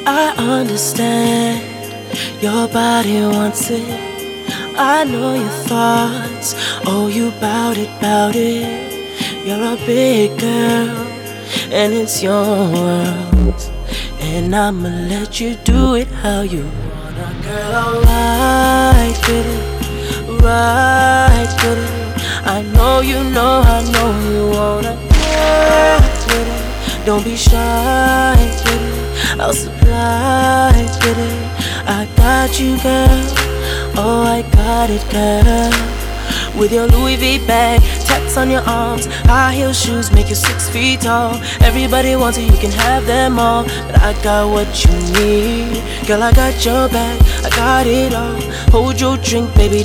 I understand your body wants it. I know your thoughts. Oh, you bout it, bout it. You're a big girl, and it's your world. And I'ma let you do it how you wanna, girl. Alright with it, right with it. I know you know, I know you wanna get with it. Don't be shy with it, I'll supply with it. I got you, girl. Oh, I got it, girl. With your Louis V bag, tats on your arms, high heel shoes make you 6 feet tall. Everybody wants it, you can have them all, but I got what you need. Girl, I got your back, I got it all. Hold your drink, baby.